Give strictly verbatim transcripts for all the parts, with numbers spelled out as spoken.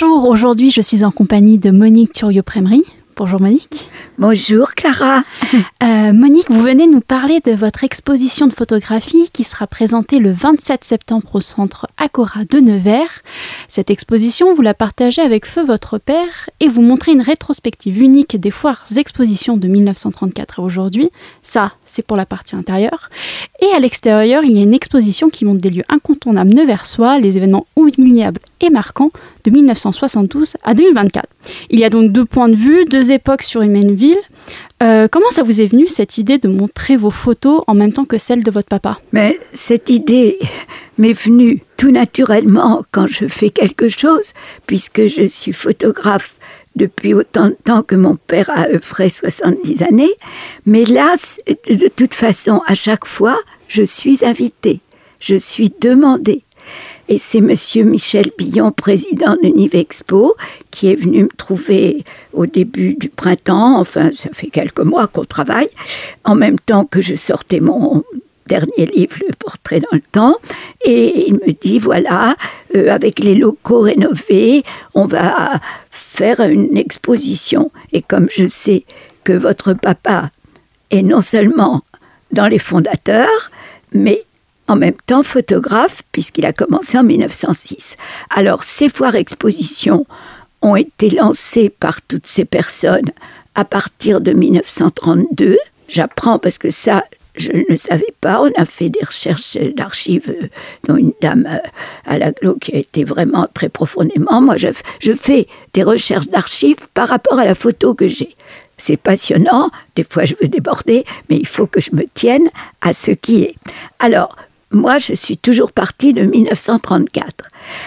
Bonjour, aujourd'hui je suis en compagnie de Monique Thuriot-Prémery. Bonjour Monique. Bonjour Clara. Euh, Monique, vous venez nous parler de votre exposition de photographie qui sera présentée le vingt-sept septembre au centre Acora de Nevers. Cette exposition, vous la partagez avec feu votre père et vous montrez une rétrospective unique des foires expositions de mille neuf cent trente-quatre à aujourd'hui. Ça, c'est pour la partie intérieure. Et à l'extérieur, il y a une exposition qui montre des lieux incontournables neversois, les événements oubliables et marquants de mille neuf cent soixante-douze à deux mille vingt-quatre. Il y a donc deux points de vue, deux époques sur une même ville. Euh, comment ça vous est venu, cette idée de montrer vos photos en même temps que celles de votre papa ? Mais cette idée m'est venue tout naturellement quand je fais quelque chose, puisque je suis photographe depuis autant de temps que mon père a œuvré soixante-dix années. Mais là, de toute façon, à chaque fois, je suis invitée, je suis demandée. Et c'est monsieur Michel Billon, président de Nivexpo, qui est venu me trouver au début du printemps, enfin ça fait quelques mois qu'on travaille, en même temps que je sortais mon dernier livre, Le Portrait dans le temps, et il me dit, voilà, euh, avec les locaux rénovés, on va faire une exposition. Et comme je sais que votre papa est non seulement dans les fondateurs, mais en même temps photographe, puisqu'il a commencé en mille neuf cent six. Alors, ces foires expositions ont été lancées par toutes ces personnes à partir de mille neuf cent trente-deux. J'apprends parce que ça, je ne le savais pas. On a fait des recherches d'archives, dont une dame à l'Aglo qui a été vraiment très profondément. Moi, je, je fais des recherches d'archives par rapport à la photo que j'ai. C'est passionnant, des fois je veux déborder, mais il faut que je me tienne à ce qui est. Alors, moi, je suis toujours partie de mille neuf cent trente-quatre.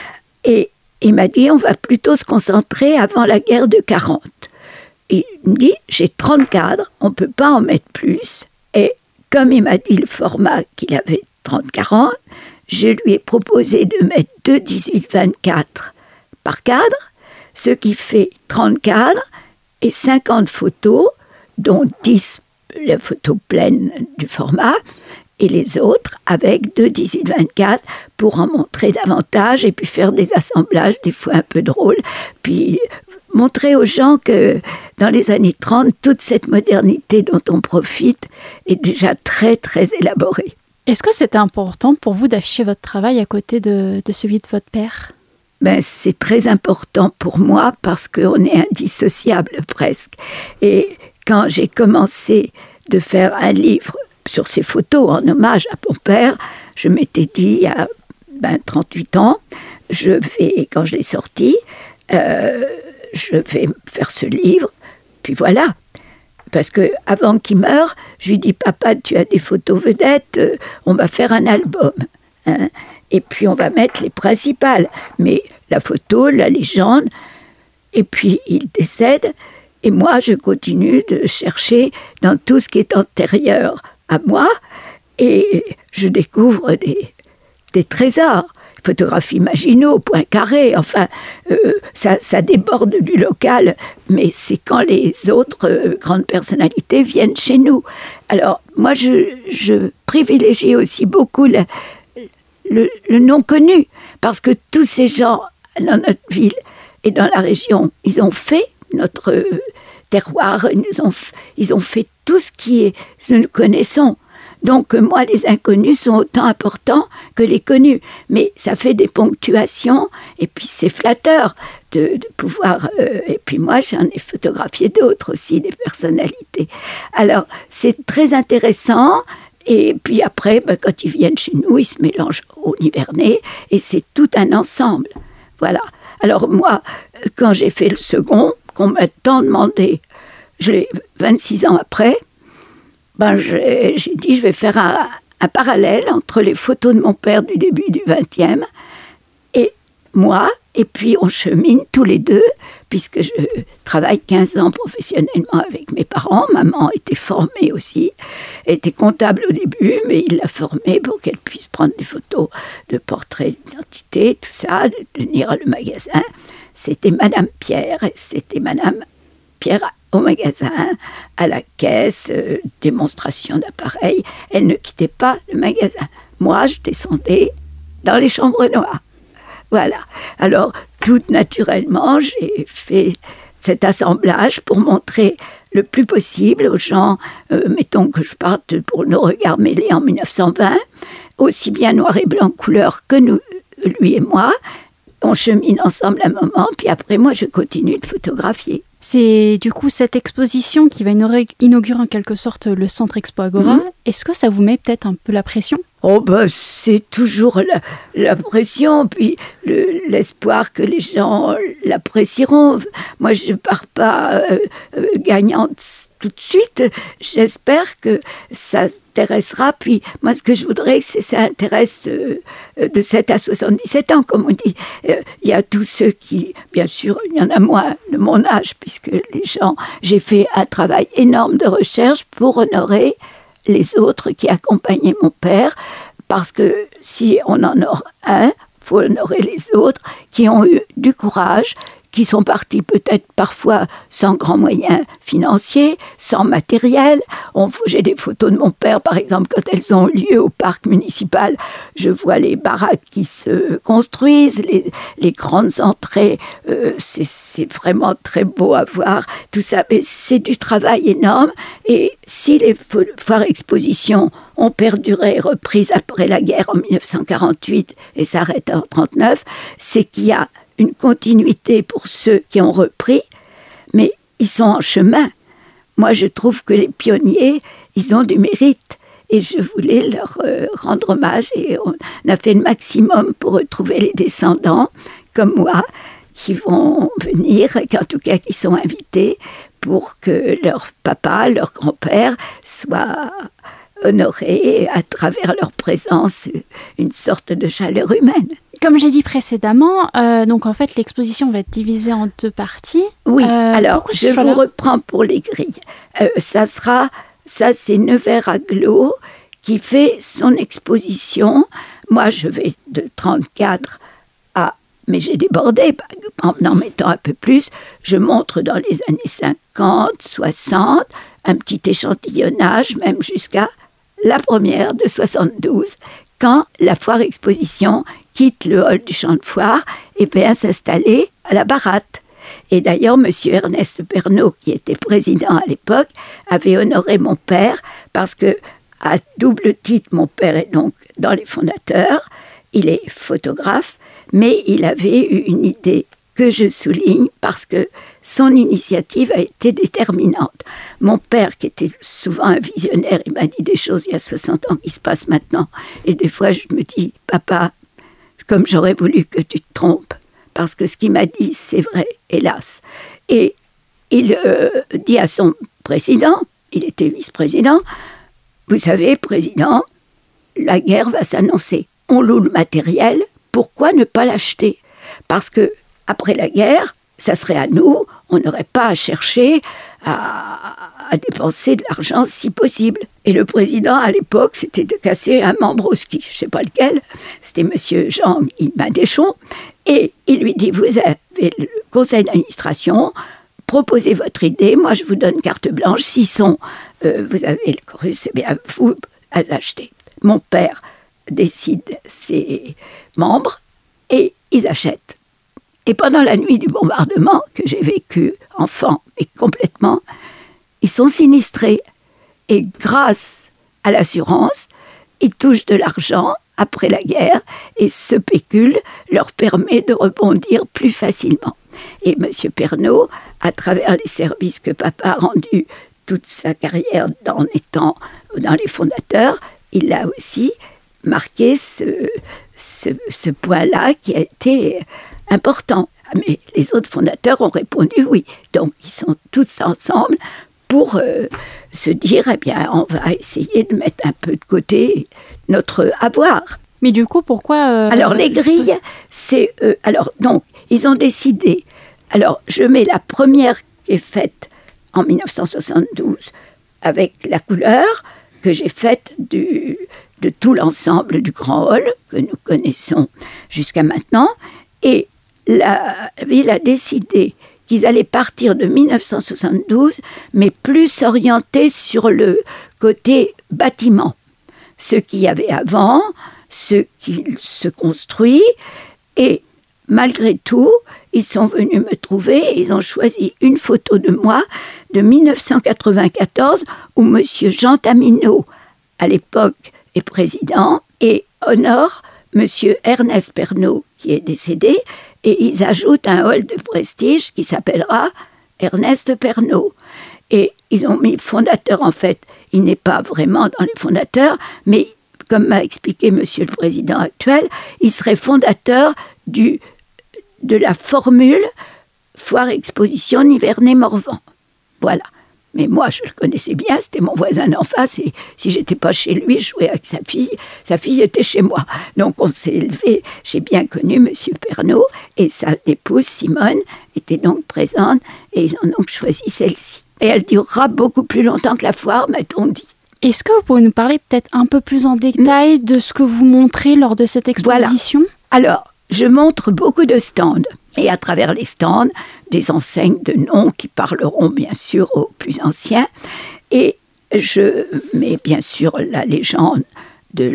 Et il m'a dit, on va plutôt se concentrer avant la guerre de quarante. Et il me dit, j'ai trente cadres, on ne peut pas en mettre plus. Et comme il m'a dit le format qu'il avait trente quarante, je lui ai proposé de mettre deux dix-huit vingt-quatre par cadre, ce qui fait trente cadres et cinquante photos, dont dix les photos pleines du format, et les autres avec deux dix-huit vingt-quatre pour en montrer davantage et puis faire des assemblages des fois un peu drôles, puis montrer aux gens que dans les années trente, toute cette modernité dont on profite est déjà très très élaborée. Est-ce que c'était important pour vous d'afficher votre travail à côté de, de celui de votre père ? Ben, c'est très important pour moi parce qu'on est indissociable presque. Et quand j'ai commencé de faire un livre sur ces photos en hommage à mon père, je m'étais dit il y a ben, trente-huit ans, je vais, quand je l'ai sorti, euh, je vais faire ce livre, puis voilà. Parce qu'avant qu'il meure, je lui dis, papa, tu as des photos vedettes, euh, on va faire un album. Hein, et puis on va mettre les principales. Mais la photo, la légende, et puis il décède, et moi je continue de chercher dans tout ce qui est antérieur à moi, et je découvre des, des trésors. Photographies Maginot, Poincaré, enfin, euh, ça, ça déborde du local, mais c'est quand les autres euh, grandes personnalités viennent chez nous. Alors, moi, je, je privilégie aussi beaucoup le, le, le non connu, parce que tous ces gens dans notre ville et dans la région, ils ont fait notre euh, terroir, ils ont, ils ont fait tout ce qui est, nous connaissons. Donc, moi, les inconnus sont autant importants que les connus. Mais ça fait des ponctuations, et puis c'est flatteur de, de pouvoir... Euh, et puis moi, j'en ai photographié d'autres aussi, des personnalités. Alors, c'est très intéressant. Et puis après, ben, quand ils viennent chez nous, ils se mélangent au Nivernais, et c'est tout un ensemble. Voilà. Alors moi, quand j'ai fait le second, qu'on m'a tant demandé, je l'ai vingt-six ans après, ben j'ai, j'ai dit je vais faire un, un parallèle entre les photos de mon père du début du vingtième et moi, et puis on chemine tous les deux, puisque je travaille quinze ans professionnellement avec mes parents. Maman était formée aussi, était comptable au début, mais il l'a formée pour qu'elle puisse prendre des photos de portraits d'identité, tout ça, de tenir le magasin. C'était Madame Pierre, et c'était Madame Pierre au magasin, à la caisse, euh, démonstration d'appareils. Elle ne quittait pas le magasin. Moi, je descendais dans les chambres noires. Voilà. Alors, tout naturellement, j'ai fait cet assemblage pour montrer le plus possible aux gens, euh, mettons que je parte pour Nos regards mêlés en mille neuf cent vingt, aussi bien noir et blanc couleur que nous, lui et moi. On chemine ensemble un moment, puis après, moi, je continue de photographier. C'est du coup cette exposition qui va inaugurer en quelque sorte le Centre Expo Agora. Mmh. Est-ce que ça vous met peut-être un peu la pression ? Oh ben, c'est toujours la, la pression, puis le, l'espoir que les gens l'apprécieront. Moi, je ne pars pas euh, euh, gagnante tout de suite. J'espère que ça intéressera. Puis moi, ce que je voudrais, c'est que ça intéresse euh, de sept à soixante-dix-sept ans, comme on dit. Il euh, y a tous ceux qui, bien sûr, il y en a moins de mon âge, puisque les gens... J'ai fait un travail énorme de recherche pour honorer les autres qui accompagnaient mon père, parce que si on en honore un, il faut honorer les autres qui ont eu du courage, qui sont partis peut-être parfois sans grands moyens financiers, sans matériel. On, j'ai des photos de mon père, par exemple, quand elles ont lieu au parc municipal, je vois les baraques qui se construisent, les, les grandes entrées, euh, c'est, c'est vraiment très beau à voir, tout ça, mais c'est du travail énorme, et si les foires expositions ont perduré, reprises après la guerre en mille neuf cent quarante-huit et s'arrêtent en mille neuf cent trente-neuf, c'est qu'il y a une continuité pour ceux qui ont repris, mais ils sont en chemin. Moi, je trouve que les pionniers, ils ont du mérite, et je voulais leur euh, rendre hommage, et on a fait le maximum pour retrouver les descendants, comme moi, qui vont venir, en tout cas qui sont invités, pour que leur papa, leur grand-père soient honorés à travers leur présence, une sorte de chaleur humaine. Comme j'ai dit précédemment, euh, donc en fait l'exposition va être divisée en deux parties. Oui, euh, alors je vous reprends pour les grilles. Euh, ça sera, ça c'est Nevers Aglo qui fait son exposition. Moi je vais de trente-quatre à, mais j'ai débordé en en mettant un peu plus. Je montre dans les années cinquante, soixante, un petit échantillonnage, même jusqu'à la première de soixante-douze, quand la foire exposition quitte le hall du champ de foire et vient s'installer à la Baratte. Et d'ailleurs, M. Ernest Pernaut, qui était président à l'époque, avait honoré mon père parce que, à double titre, mon père est donc dans les fondateurs, il est photographe, mais il avait eu une idée que je souligne parce que son initiative a été déterminante. Mon père, qui était souvent un visionnaire, il m'a dit des choses il y a soixante ans qui se passent maintenant. Et des fois, je me dis, papa, comme j'aurais voulu que tu te trompes, parce que ce qu'il m'a dit, c'est vrai, hélas. Et il euh, dit à son président, il était vice-président, vous savez, président, la guerre va s'annoncer. On loue le matériel, pourquoi ne pas l'acheter ? Parce que après la guerre, ça serait à nous, on n'aurait pas à chercher à, à dépenser de l'argent si possible. Et le président, à l'époque, c'était de casser un membre au ski, je ne sais pas lequel, c'était M. Jean-Guy Madéchon, et il lui dit, vous avez le conseil d'administration, proposez votre idée, moi je vous donne carte blanche, s'ils sont, euh, vous avez le chorus, c'est bien vous à l'acheter. Mon père décide ses membres, et ils achètent. Et pendant la nuit du bombardement, que j'ai vécu enfant, mais complètement, ils sont sinistrés. Et grâce à l'assurance, ils touchent de l'argent après la guerre, et ce pécule leur permet de rebondir plus facilement. Et M. Pernaut, à travers les services que papa a rendus toute sa carrière en étant dans les fondateurs, il a aussi marqué ce, ce, ce point-là qui a été important. Mais les autres fondateurs ont répondu oui. Donc, ils sont tous ensemble pour euh, se dire, eh bien, on va essayer de mettre un peu de côté notre avoir. Mais du coup, pourquoi... Euh, alors, les grilles, c'est... Euh, alors, donc, ils ont décidé... Alors, je mets la première qui est faite en mille neuf cent soixante-douze avec la couleur que j'ai faite du, de tout l'ensemble du Grand Hall que nous connaissons jusqu'à maintenant. Et la ville a décidé qu'ils allaient partir de mille neuf cent soixante-douze, mais plus s'orienter sur le côté bâtiment. Ce qu'il y avait avant, ce qui se construit, et malgré tout, ils sont venus me trouver et ils ont choisi une photo de moi de dix-neuf cent quatre-vingt-quatorze où M. Jean Tamineau, à l'époque, est président et honore M. Ernest Pernaut, qui est décédé, et ils ajoutent un hall de prestige qui s'appellera Ernest Pernaut. Et ils ont mis fondateur, en fait, il n'est pas vraiment dans les fondateurs, mais comme m'a expliqué M. le Président actuel, il serait fondateur du, de la formule Foire-Exposition Nivernais-Morvan. Voilà. Mais moi, je le connaissais bien, c'était mon voisin d'en face, et si je n'étais pas chez lui, je jouais avec sa fille, sa fille était chez moi. Donc on s'est élevé, j'ai bien connu M. Pernaut, et sa épouse Simone était donc présente, et ils ont donc choisi celle-ci. Et elle durera beaucoup plus longtemps que la foire, m'a-t-on dit. Est-ce que vous pouvez nous parler peut-être un peu plus en détail de ce que vous montrez lors de cette exposition ? Voilà. Alors, je montre beaucoup de stands. Et à travers les stands, des enseignes de noms qui parleront bien sûr aux plus anciens. Et je mets bien sûr la légende de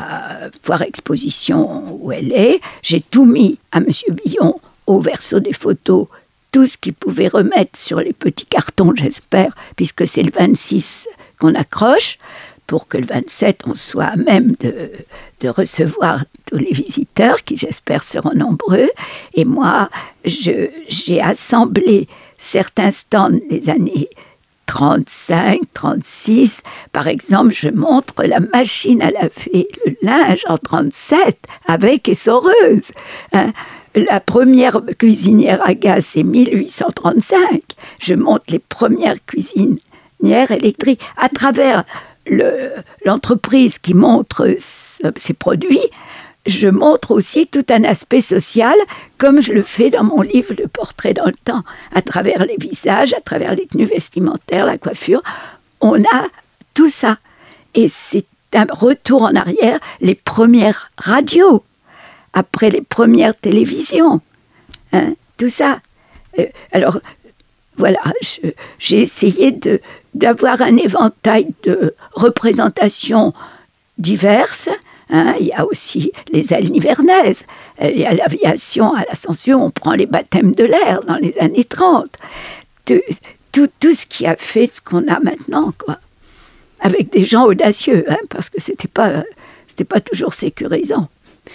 la foire-exposition où elle est. J'ai tout mis à M. Billon au verso des photos, tout ce qu'il pouvait remettre sur les petits cartons, j'espère, puisque c'est le vingt-six qu'on accroche, pour que le vingt-sept, on soit à même de, de recevoir tous les visiteurs, qui j'espère seront nombreux. Et moi, je, j'ai assemblé certains stands des années trente-cinq, trente-six. Par exemple, je montre la machine à laver le linge en trente-sept, avec essoreuse. Hein. La première cuisinière à gaz, c'est mille huit cent trente-cinq. Je montre les premières cuisinières électriques. À travers le, l'entreprise qui montre ses produits, je montre aussi tout un aspect social, comme je le fais dans mon livre « Le portrait dans le temps ». À travers les visages, à travers les tenues vestimentaires, la coiffure, on a tout ça. Et c'est un retour en arrière, les premières radios, après les premières télévisions, hein, tout ça. Euh, alors, voilà, je, j'ai essayé de, d'avoir un éventail de représentations diverses. Hein, il y a aussi les ailes nivernaises, il y a l'aviation à l'Ascension, on prend les baptêmes de l'air dans les années trente. Tout, tout, tout ce qui a fait ce qu'on a maintenant, quoi. Avec des gens audacieux, hein, parce que c'était pas, c'était pas toujours sécurisant.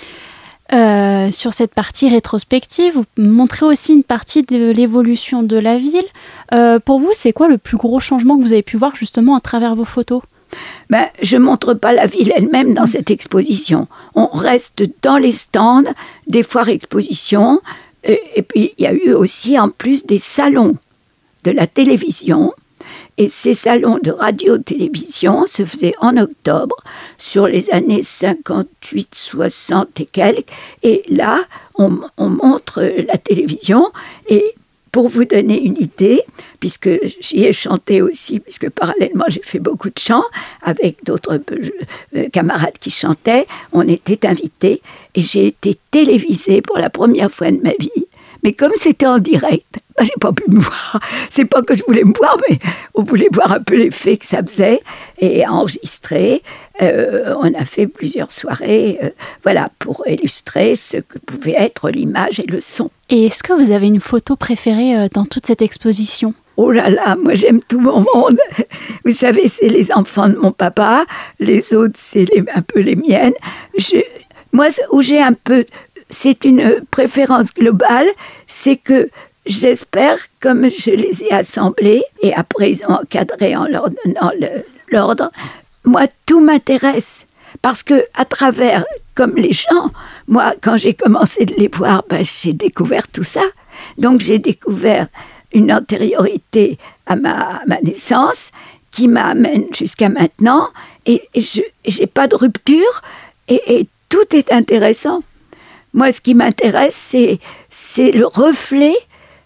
Euh, sur cette partie rétrospective, vous montrez aussi une partie de l'évolution de la ville. Euh, pour vous, c'est quoi le plus gros changement que vous avez pu voir justement à travers vos photos ? Ben, je ne montre pas la ville elle-même dans cette exposition. On reste dans les stands des foires expositions. Et, et puis, il y a eu aussi en plus des salons de la télévision. Et ces salons de radio-télévision se faisaient en octobre, sur les années cinquante-huit, soixante et quelques. Et là, on, on montre la télévision. Et pour vous donner une idée, puisque j'y ai chanté aussi, puisque parallèlement j'ai fait beaucoup de chants, avec d'autres euh, camarades qui chantaient, on était invités. Et j'ai été télévisée pour la première fois de ma vie. Mais comme c'était en direct, ben, j'ai pas pu me voir. C'est pas que je voulais me voir, mais on voulait voir un peu l'effet que ça faisait. Et enregistrer, euh, on a fait plusieurs soirées, euh, voilà, pour illustrer ce que pouvait être l'image et le son. Et est-ce que vous avez une photo préférée euh, dans toute cette exposition ? Oh là là, moi j'aime tout mon monde. Vous savez, c'est les enfants de mon papa, les autres, c'est les, un peu les miennes. Je, moi, où j'ai un peu... C'est une préférence globale, c'est que j'espère, comme je les ai assemblés, et après ils ont encadré en leur donnant le, l'ordre, moi tout m'intéresse. Parce que à travers, comme les gens, moi quand j'ai commencé de les voir, ben, j'ai découvert tout ça. Donc j'ai découvert une antériorité à ma, à ma naissance qui m'amène jusqu'à maintenant, et, et je n'ai pas de rupture, et, et tout est intéressant. Moi, ce qui m'intéresse, c'est, c'est le reflet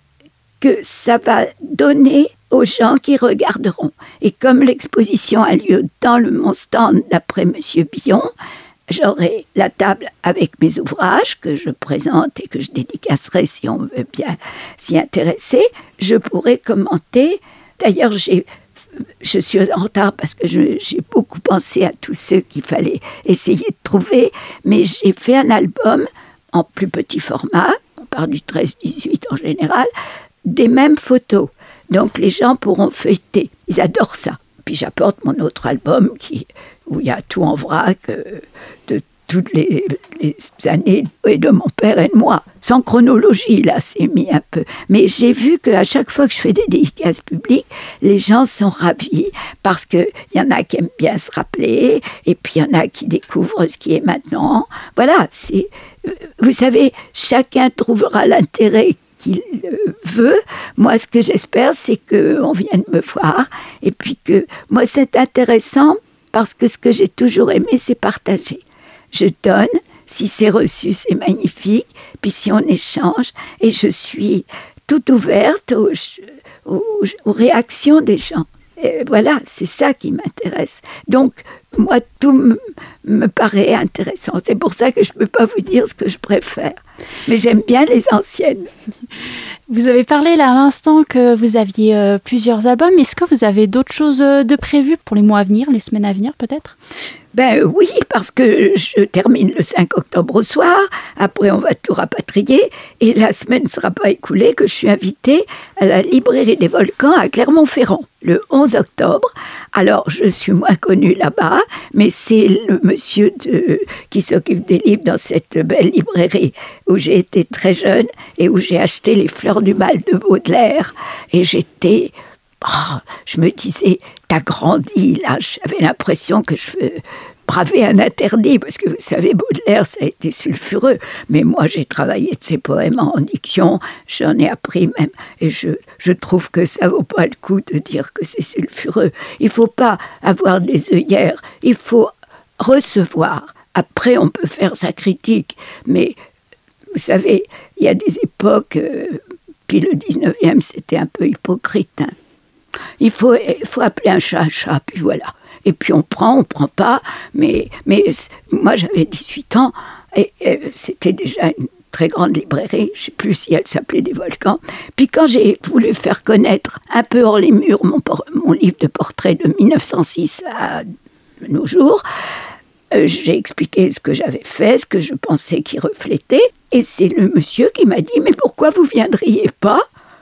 que ça va donner aux gens qui regarderont. Et comme l'exposition a lieu dans le, mon stand d'après M. Billon, j'aurai la table avec mes ouvrages que je présente et que je dédicacerai si on veut bien s'y intéresser. Je pourrai commenter. D'ailleurs, j'ai... Je suis en retard parce que je, j'ai beaucoup pensé à tous ceux qu'il fallait essayer de trouver, mais j'ai fait un album en plus petit format, part du treize dix-huit en général, des mêmes photos. Donc les gens pourront feuilleter. Ils adorent ça. Puis j'apporte mon autre album qui, où il y a tout en vrac euh, de toutes les, les années et de mon père et de moi. Sans chronologie, là, c'est mis un peu. Mais j'ai vu qu'à chaque fois que je fais des dédicaces publiques, les gens sont ravis parce qu'il y en a qui aiment bien se rappeler et puis il y en a qui découvrent ce qui est maintenant. Voilà, c'est, vous savez, chacun trouvera l'intérêt qu'il veut. Moi, ce que j'espère, c'est qu'on vienne me voir et puis que moi, c'est intéressant parce que ce que j'ai toujours aimé, c'est partager. Je donne, si c'est reçu, c'est magnifique, puis si on échange, et je suis toute ouverte aux, aux, aux réactions des gens. Et voilà, c'est ça qui m'intéresse. Donc, moi, tout me, me paraît intéressant. C'est pour ça que je ne peux pas vous dire ce que je préfère. Mais j'aime bien les anciennes. Vous avez parlé là à l'instant que vous aviez euh, plusieurs albums. Est-ce que vous avez d'autres choses de prévues pour les mois à venir, les semaines à venir peut-être ? Ben oui, parce que je termine le cinq octobre au soir, après on va tout rapatrier, et la semaine ne sera pas écoulée que je suis invitée à la librairie des Volcans à Clermont-Ferrand, le onze octobre. Alors, je suis moins connue là-bas, mais c'est le monsieur de, qui s'occupe des livres dans cette belle librairie où j'ai été très jeune et où j'ai acheté Les Fleurs du Mal de Baudelaire. Et j'étais... Oh, je me disais, t'as grandi, là, j'avais l'impression que je bravais un interdit, parce que vous savez, Baudelaire, ça a été sulfureux, mais moi, j'ai travaillé de ses poèmes en diction, j'en ai appris même, et je, je trouve que ça vaut pas le coup de dire que c'est sulfureux. Il faut pas avoir des œillères, il faut recevoir. Après, on peut faire sa critique, mais vous savez, il y a des époques, euh, puis le dix-neuvième, c'était un peu hypocrite, hein. Il faut, il faut appeler un chat un chat, puis voilà. Et puis on prend, on ne prend pas. Mais, mais moi, j'avais dix-huit ans et, et c'était déjà une très grande librairie. Je ne sais plus si elle s'appelait des Volcans. Puis quand j'ai voulu faire connaître un peu hors les murs mon, mon livre de portrait de mille neuf cent six à nos jours, euh, j'ai expliqué ce que j'avais fait, ce que je pensais qu'il reflétait. Et c'est le monsieur qui m'a dit « Mais pourquoi vous ne viendriez pas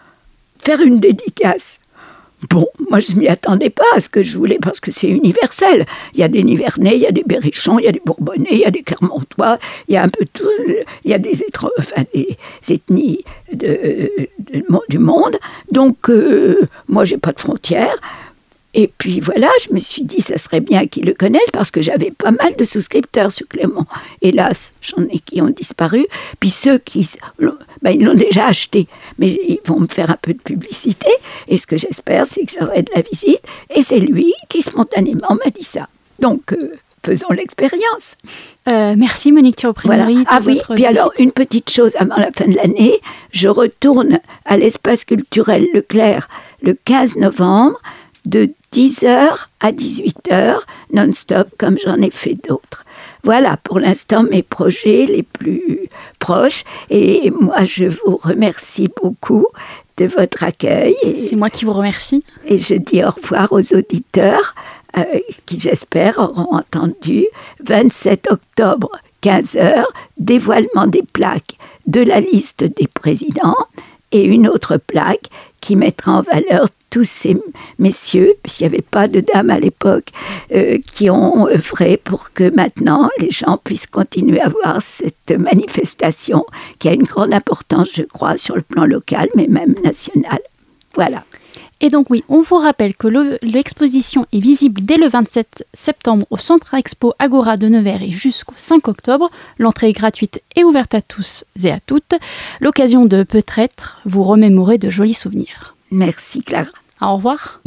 faire une dédicace ?» Bon, moi je ne m'y attendais pas à ce que je voulais parce que c'est universel. Il y a des Nivernais, il y a des Berrichons, il y a des Bourbonnais, il y a des Clermontois, il y a un peu tout, il y a des, étro- enfin, des ethnies de, de, de, du monde. Donc, euh, moi je n'ai pas de frontières. Et puis voilà, je me suis dit, ça serait bien qu'ils le connaissent parce que j'avais pas mal de souscripteurs sur Clermont. Hélas, j'en ai qui ont disparu. Puis ceux qui, ben, ils l'ont déjà acheté, mais ils vont me faire un peu de publicité. Et ce que j'espère, c'est que j'aurai de la visite. Et c'est lui qui spontanément m'a dit ça. Donc, euh, faisons l'expérience. Euh, merci Monique Thiault-Prenory. Voilà. Ah oui, puis visite. Alors, une petite chose avant la fin de l'année, je retourne à l'espace culturel Leclerc le quinze novembre, de dix heures à dix-huit heures, non-stop, comme j'en ai fait d'autres. Voilà, pour l'instant, mes projets les plus proches. Et moi, je vous remercie beaucoup de votre accueil. Et, c'est moi qui vous remercie. Et je dis au revoir aux auditeurs euh, qui, j'espère, auront entendu. vingt-sept octobre, quinze heures, dévoilement des plaques de la liste des présidents et une autre plaque qui mettra en valeur tous ces messieurs, puisqu'il n'y avait pas de dames à l'époque, euh, qui ont œuvré pour que maintenant les gens puissent continuer à voir cette manifestation qui a une grande importance, je crois, sur le plan local, mais même national. Voilà. Et donc oui, on vous rappelle que le, l'exposition est visible dès le vingt-sept septembre au Centre Expo Agora de Nevers et jusqu'au cinq octobre. L'entrée est gratuite et ouverte à tous et à toutes. L'occasion de peut-être vous remémorer de jolis souvenirs. Merci Clara. Au revoir.